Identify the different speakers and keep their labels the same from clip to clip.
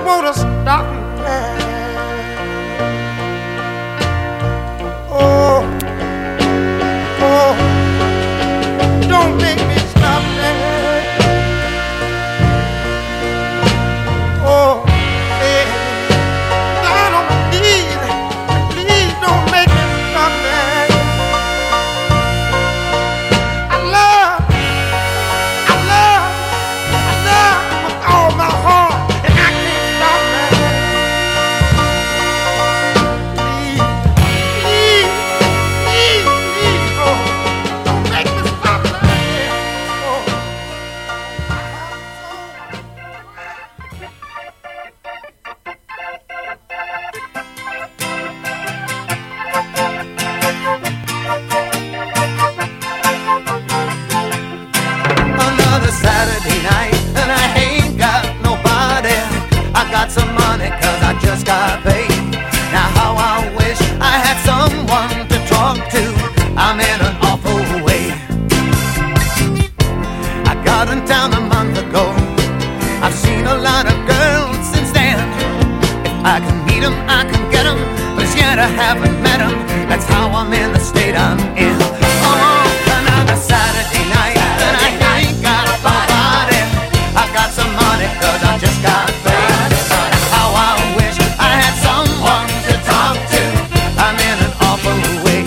Speaker 1: wanna stop now. Oh, oh, don't make me stop now. Oh, hey, down on my knees, please don't make me stop now. I love with all my heart, and I can't stop now. Please, oh, don't make me stop now. Oh.
Speaker 2: Another Saturday night and I ain't got nobody. I got some money cause I just got paid. Now how I wish I had someone to talk to. I'm in an awful way. I got in town a month ago. I've seen a lot of girls since then. If I can meet 'em, I can get 'em, but yet I haven't met 'em. That's how I'm in the state I'm in. Oh, another Saturday night and I ain't got nobody. I got some money cause I just got paid. How I wish I had someone to talk to. I'm in an awful way.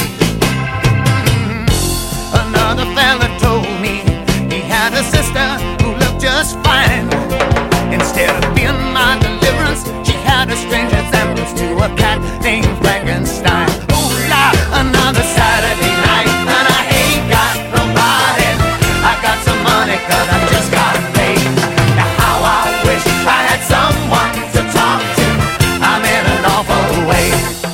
Speaker 2: Another fella told me he had a sister who looked just fine. Instead of being my deliverance, she had a strange resemblance to a cat named Frankenstein. Ooh la, another Saturday night and I ain't got nobody. I got some money cause I just got paid. Now how I wish I had someone to talk to. I'm in an awful way.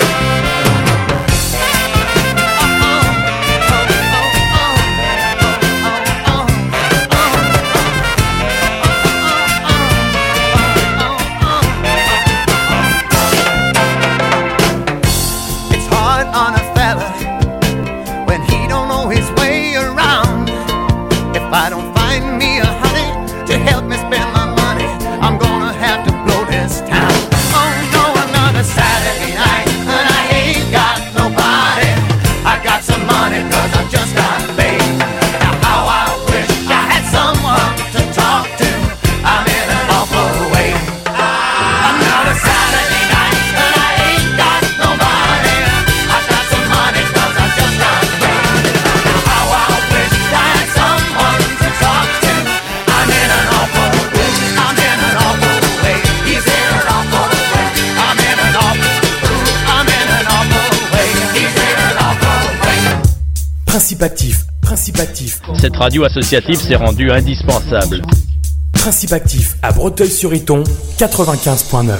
Speaker 2: It's hard on a fella when he don't know his way around. If I don't find me a honey to help me spend my money, I'm gonna have to blow this town. Oh no, another Saturday night and I ain't got nobody. I got some money cause I just got paid. Now how I wish I had someone to talk to. I'm in an awful way. Another Saturday night and I ain't got nobody. I got some money cause I just got paid. Now how I wish I had someone to talk to. I'm in an awful way. I'm in an awful way. He's in an awful way. I'm in an awful. I'm in an awful way. He's in an awful way.
Speaker 3: Principe actif, principe actif.
Speaker 4: Cette radio associative s'est rendue indispensable.
Speaker 3: Principe actif à Breteuil-sur-Iton, 95.9.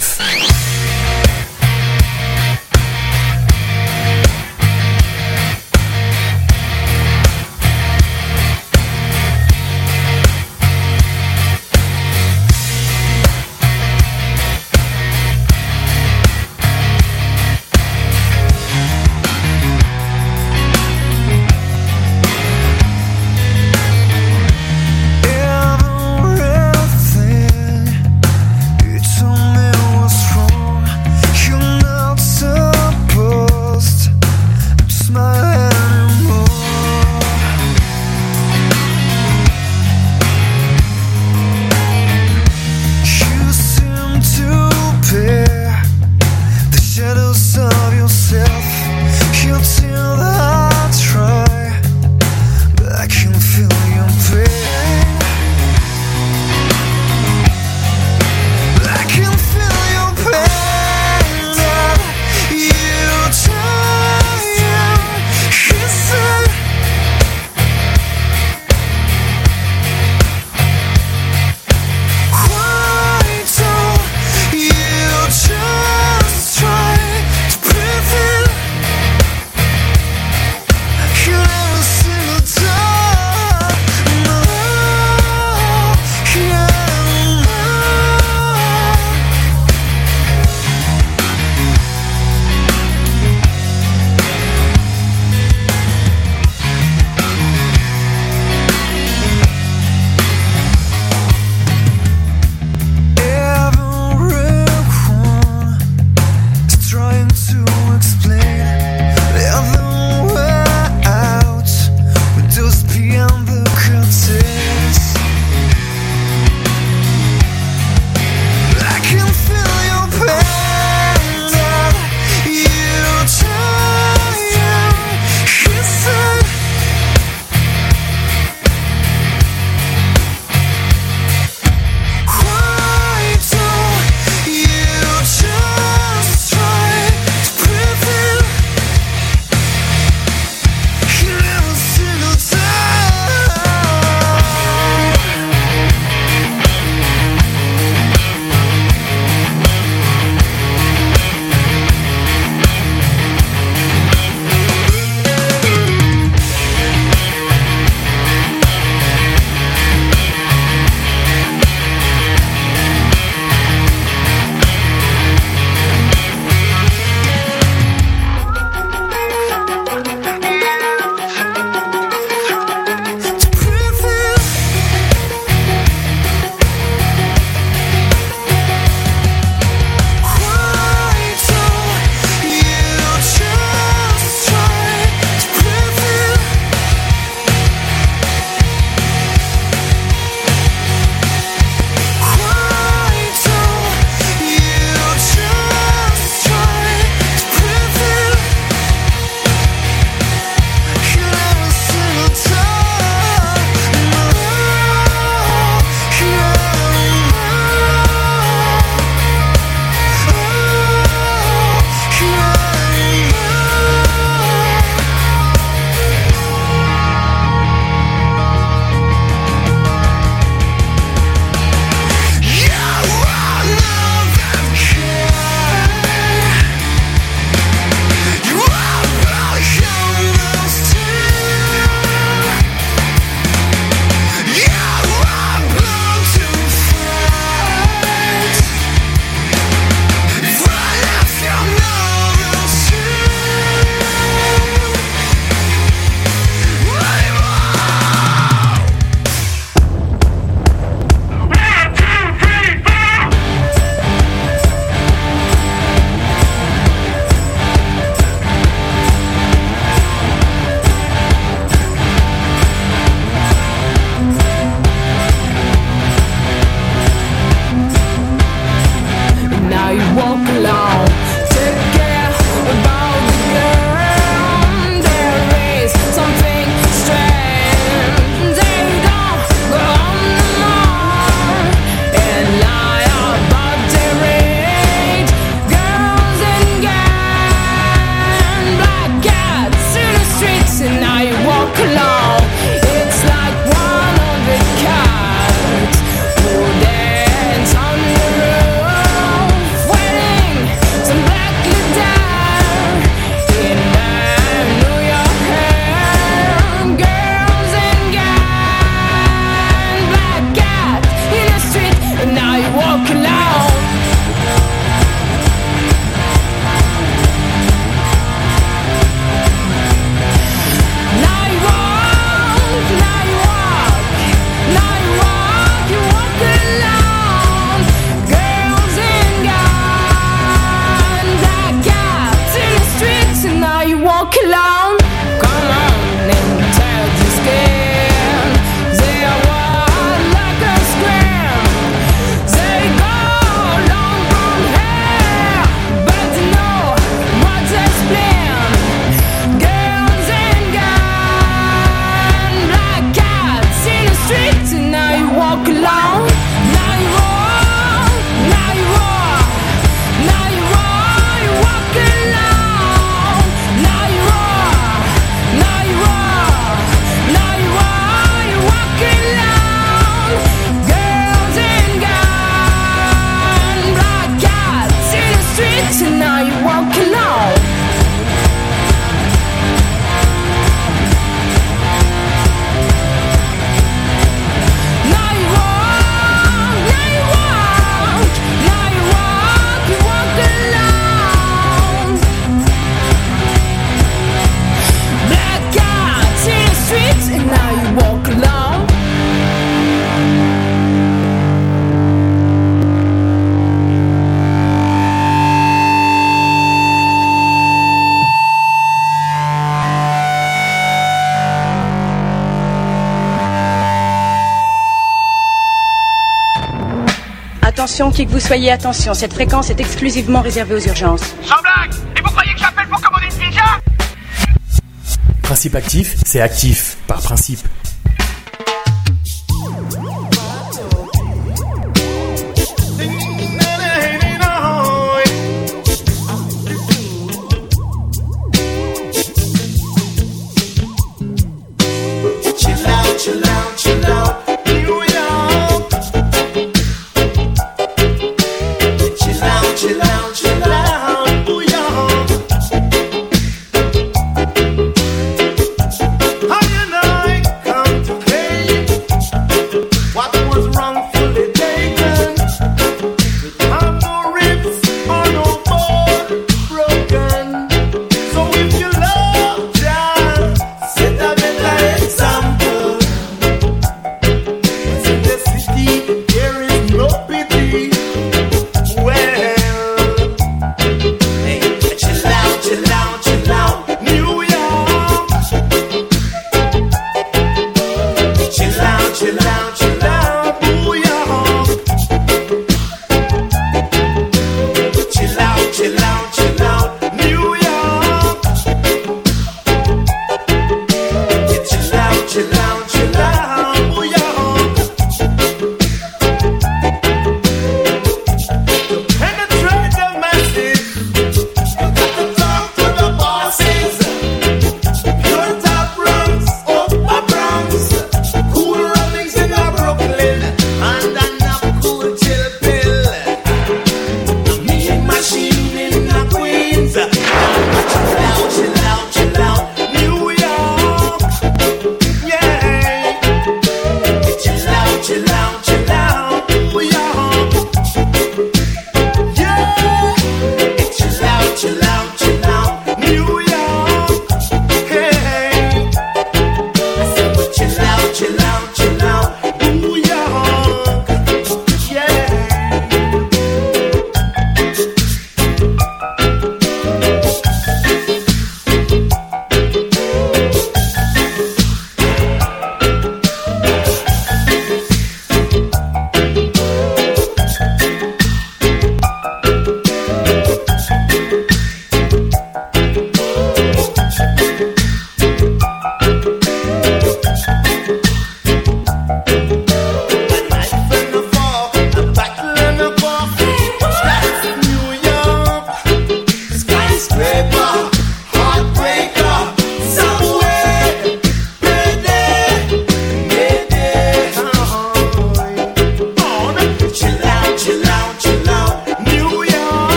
Speaker 5: Everything you told me was wrong. walk alone. Now you walk, now you walk, now you walk, you walk alone. Girls and guys, black cats in the streets, and now you walk alone. Come on and tear the skin. They are wild like a scream. They go long brown hair, but you know what they split. Girls and guys, black cats in the streets, and now you walk alone. Now you walk, now you walk, now you walk, you walk alone. Now you walk, now you walk, now you walk, you walk alone. Girls and guys, black cats in the streets, and now you walk alone. Now you walk, now you walk, now you walk, you walk alone. Black cats in the streets, and now you walk alone.
Speaker 6: Attention, qui que vous soyez, attention, cette fréquence est exclusivement réservée aux urgences.
Speaker 7: Sans blague! Et vous croyez que j'appelle pour commander une pizza?
Speaker 3: Principe actif, c'est actif, par principe.
Speaker 1: Chill out, chill out, chill out. New York. Chill out, chill out, chill out. New York. I and I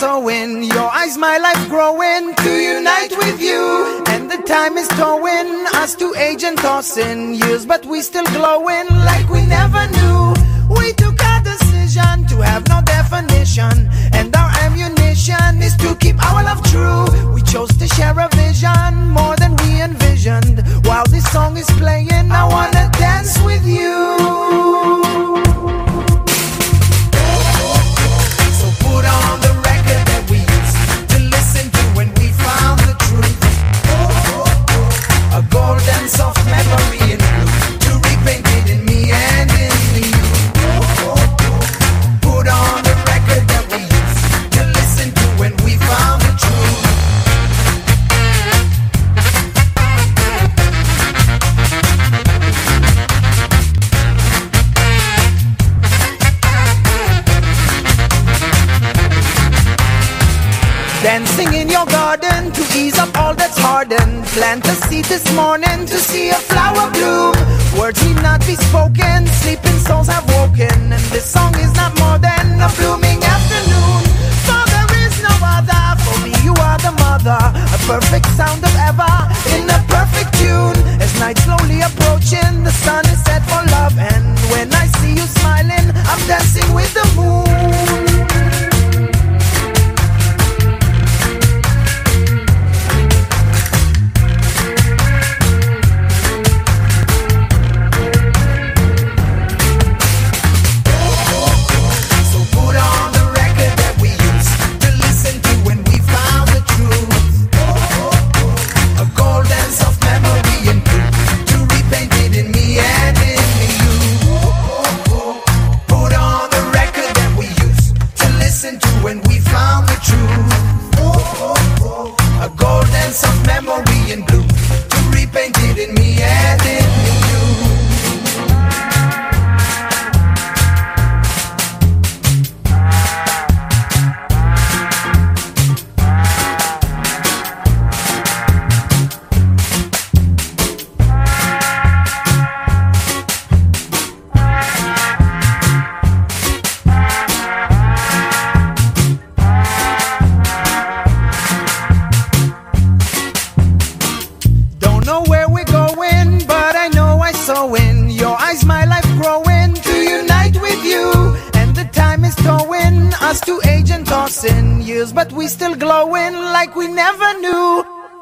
Speaker 2: sowing, your eyes my life growing, to unite with you. And the time is towing us to age and tossing years, but we still glowing like we never knew. We took our decision to have no definition, and our ammunition is to keep our love true. We chose to share a vision more than we envisioned. While this song is playing, I wanna dance with you. So put on the record that we used to listen to when we found the truth. A golden soft memory in blue, to repaint it in me and in you. Put on the record that we used to listen to when we found the truth. Dancing in your garden to ease up all that's hardened. Plant a seed this morning to see a flower bloom. Words need not be spoken, sleeping souls have woken. And this song is not more than a blooming afternoon. For there is no other, for me you are the mother. A perfect sound of ever, in a perfect tune. As night slowly approaching, the sun is set for love. And when I see you smiling, I'm dancing with the moon. But we still glowing like we never knew.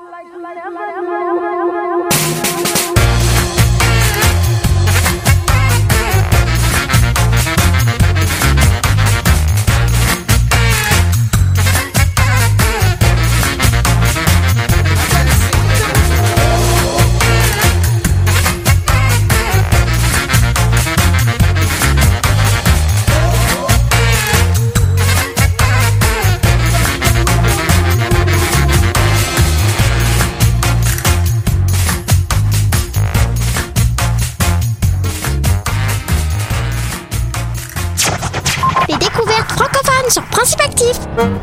Speaker 8: Sur Principe Actif.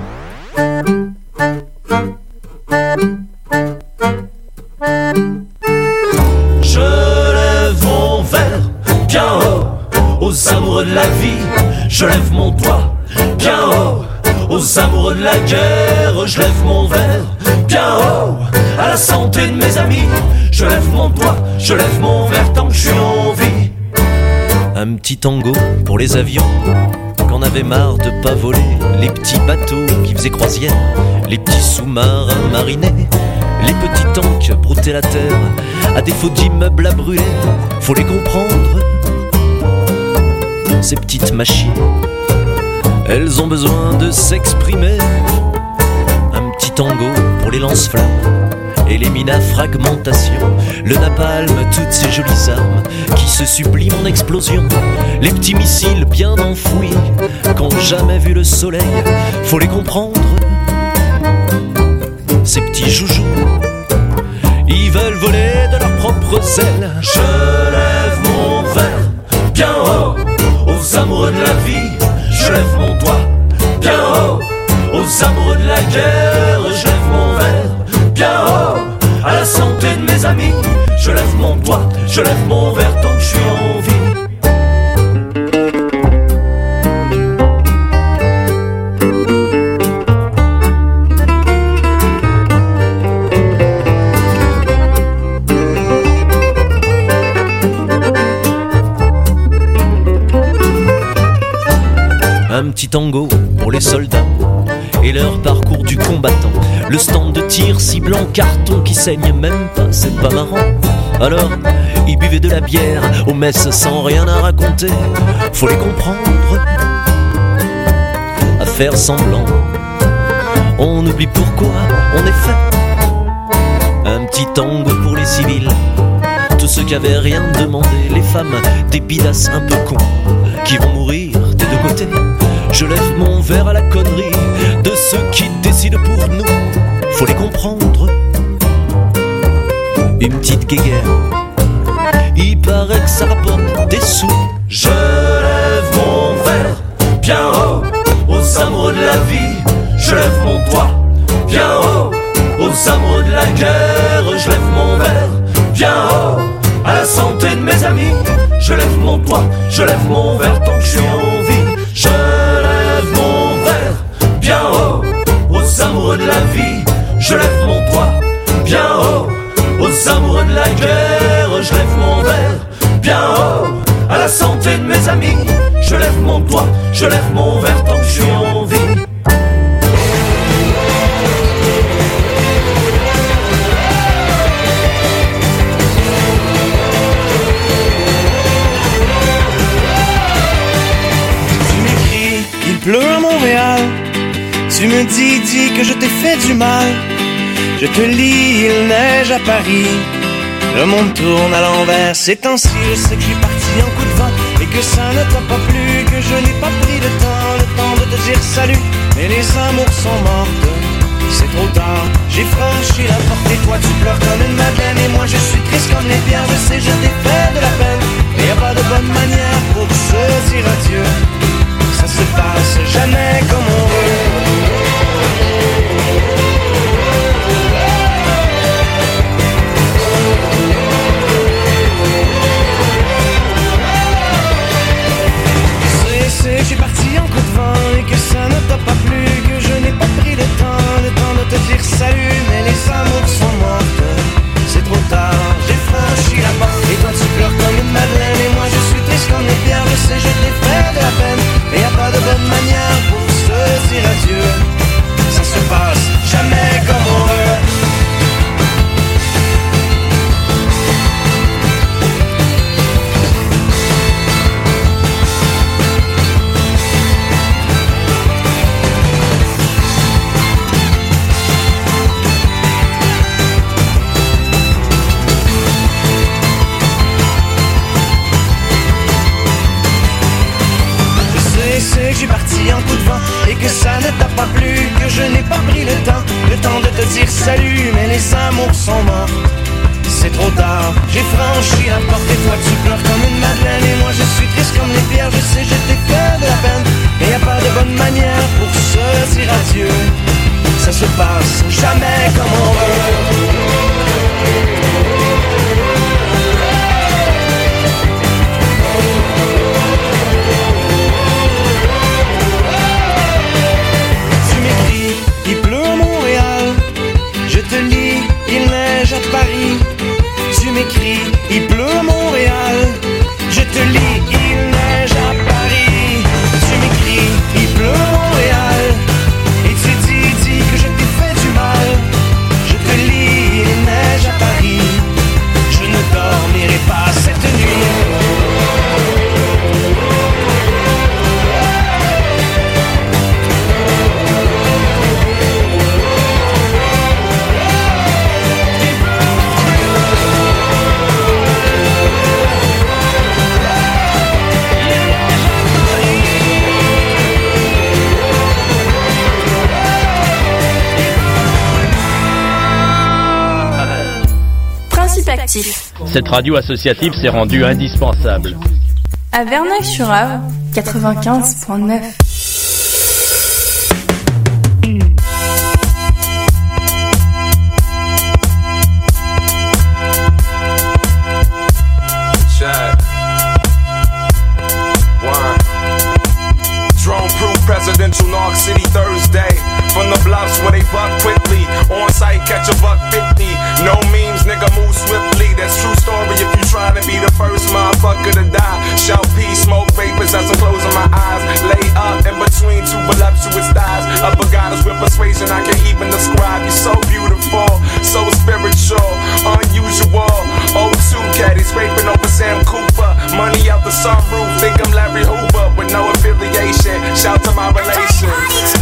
Speaker 9: Je lève mon verre bien haut aux amoureux de la vie. Je lève mon doigt bien haut aux amoureux de la guerre. Je lève mon verre bien haut à la santé de mes amis. Je lève mon doigt, je lève mon verre tant que je suis en vie.
Speaker 10: Un petit tango pour les avions qu'on avait marre de pas voler, les petits bateaux qui faisaient croisière, les petits sous-marins marinés, les petits tanks broutaient la terre, à défaut d'immeubles à brûler, faut les comprendre. Ces petites machines, elles ont besoin de s'exprimer. Un petit tango pour les lance-flammes et les mines à fragmentation, le napalm, toutes ces jolies armes qui se subliment en explosion, les petits missiles bien enfouis qu'ont jamais vu le soleil, faut les comprendre. Ces petits joujoux, ils veulent voler de leurs propres ailes.
Speaker 9: Je lève mon verre bien haut aux amoureux de la vie. Je lève mon doigt bien haut aux amoureux de la guerre. Je lève mon verre bien haut à la santé de mes amis. Je lève mon doigt, je lève mon verre tant que je suis en vie.
Speaker 10: tango pour les soldats et leur parcours du combattant. Le stand de tir cible en carton qui saigne même pas, c'est pas marrant. Alors, ils buvaient de la bière aux messes sans rien à raconter. Faut les comprendre, à faire semblant. On oublie pourquoi on est fait. Un petit tango pour les civils, tous ceux qui avaient rien demandé. Les femmes, des bidasses un peu cons, qui vont mourir des deux côtés. Je lève mon verre à la connerie de ceux qui décident pour nous. Faut les comprendre. Une petite guéguerre, il paraît que ça rapporte des sous.
Speaker 9: Je lève mon verre bien haut aux amoureux de la vie. Je lève mon doigt bien haut aux amoureux de la guerre. Je lève mon verre bien haut à la santé de mes amis. Je lève mon doigt, je lève mon verre tant que je suis en vie. Je lève mon verre bien haut aux amoureux de la vie. Je lève mon doigt bien haut aux amoureux de la guerre. Je lève mon verre bien haut à la santé de mes amis. Je lève mon doigt, je lève mon verre tant que je suis en vie.
Speaker 8: Il pleut à Montréal, tu me dis que je t'ai fait du mal. Je te lis, il neige à Paris, le monde tourne à l'envers. Ces temps-ci, je sais que je suis parti en coup de vent et que ça ne t'a pas plu, que je n'ai pas pris le temps de te dire salut. Mais les amours sont mortes, c'est trop tard. J'ai franchi la porte et toi tu pleures comme une madeleine. Et moi je suis triste comme les pierres, je sais, je t'ai fait de la peine. Mais y a pas de bonne manière pour se dire adieu. Ça se passe jamais comme on veut. Je suis parti en coup de vent et que ça ne t'a pas plu, que je n'ai pas pris le temps de te dire salut. Mais les amours sont mortes, c'est trop tard. J'ai franchi la porte et toi tu pleures comme une madeleine. Et moi je suis triste comme les pierres, je sais, je t'ai fait de la peine. Mais y a pas de bonne manière pour se dire adieu. Ça se passe jamais comme on veut. Je suis parti en coup de vent et que ça ne t'a pas plu, que je n'ai pas pris le temps de te dire salut. Mais les amours sont morts, c'est trop tard. J'ai franchi la porte et toi tu pleures comme une madeleine. Et moi je suis triste comme les pierres, je sais, je t'ai fait de la peine. Mais y a pas de bonne manière pour se dire adieu. Ça se passe jamais comme on veut. Il pleut à Montréal, je te lis, il neige à Paris. Tu m'écris, il pleut à Montréal, je te lis, il neige à Paris. Tu m'écris, il pleut à Montréal, et tu dis que je t'ai fait du mal. Je te lis, il neige à Paris, je ne dormirai pas cette nuit.
Speaker 4: Actif. Cette radio associative s'est rendue indispensable.
Speaker 11: À Verneuil-sur-Avre, 95.9.
Speaker 12: Presidential North City Thursday. From the bluffs where they buck quickly. On site, catch a $1.50. No memes, nigga, move swiftly. That's true story if you try to be the first motherfucker to die. Shout peace, smoke vapors as I'm closing my eyes. Lay up in between Of a goddess with persuasion, I can't even describe. You're so beautiful, so spiritual, unusual. O2 caddies scraping over Sam Cooper. Money out the sunroof, think I'm Larry Hoover with no affiliation. Shout to my relations.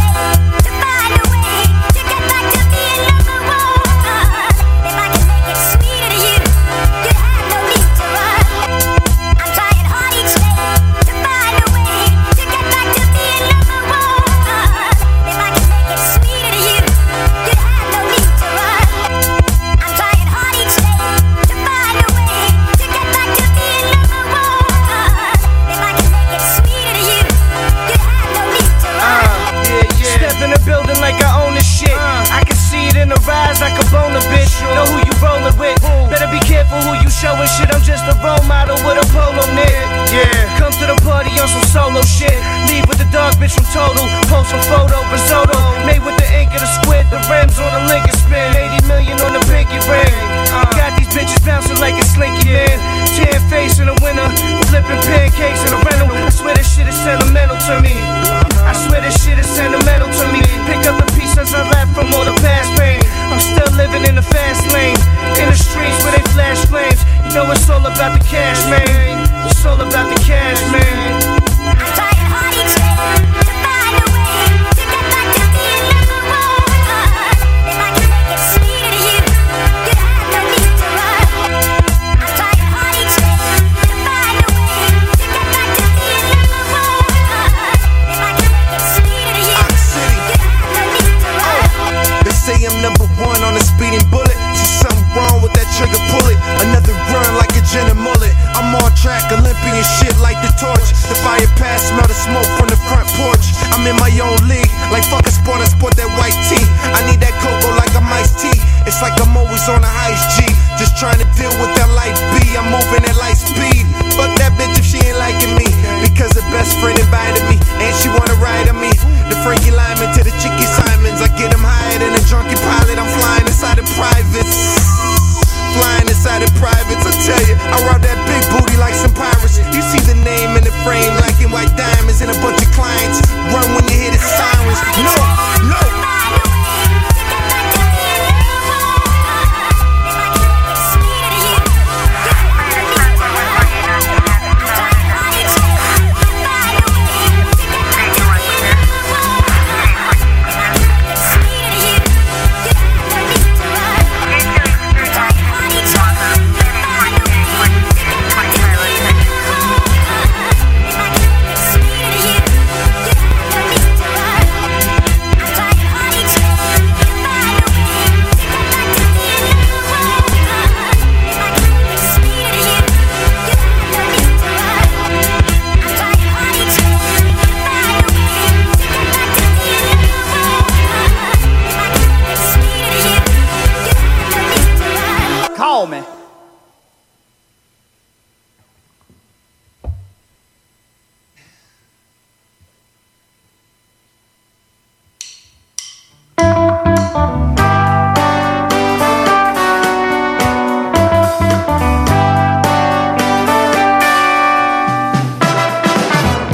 Speaker 8: Like a boner, bitch. Know who you rollin' with. Better be careful who you showin' shit. I'm just a role model with a polo knit. Yeah, come to the party on some solo shit. Leave with the dog bitch from Total. Post a photo, risotto. Made with the ink of the squid. The rims on the Lincoln spin. 80 million on the pinky ring. Got these bitches bouncing like a slinky man. Tan face in the winter. Flipping pancakes in a rental. I swear this shit is sentimental to me. I swear this shit is sentimental to me. Pick up the pieces I left from all the past pain. I'm still living in the fast lane, in the streets where they flash flames. You know it's all about the cash, man. It's all about the cash, man. I'm trying hard each day to find a way to get back to being number one. If I can make it sweeter to you, you'd have no need to run. I'm trying hard each day to find a way to get back to being number one. If I can make it sweeter to you, you'd have no need to run.
Speaker 13: They say I'm number one on a speeding bullet. See something wrong with that trigger, pull it. Another run like a Jenna mullet. I'm on track, Olympian shit like the torch. The fire pass, smell the smoke from the front porch. I'm in my own league, like fuck a sport, I sport that white tee. I need that cocoa like I'm iced tea. It's like I'm always on a ice G. Just trying to deal with that life B. I'm moving at light speed. Fuck that bitch if she ain't liking me. Because her best friend invited me, and she wanna ride on me. The Frankie Lyman to the Chicky Simons. I get them higher than a drunken pilot. I'm flying inside of privates. Flying inside of privates, I tell you, I rob that big booty like some pirates. You see the name in the frame, like in white diamonds, and a bunch of clients. Run when you hear the sirens. No, no.
Speaker 14: Call me.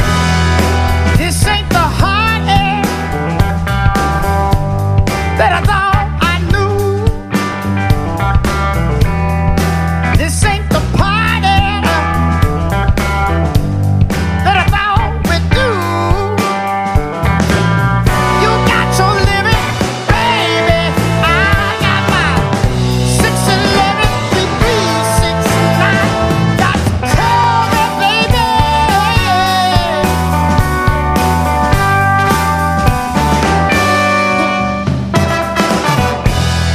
Speaker 5: This ain't the hot air that I thought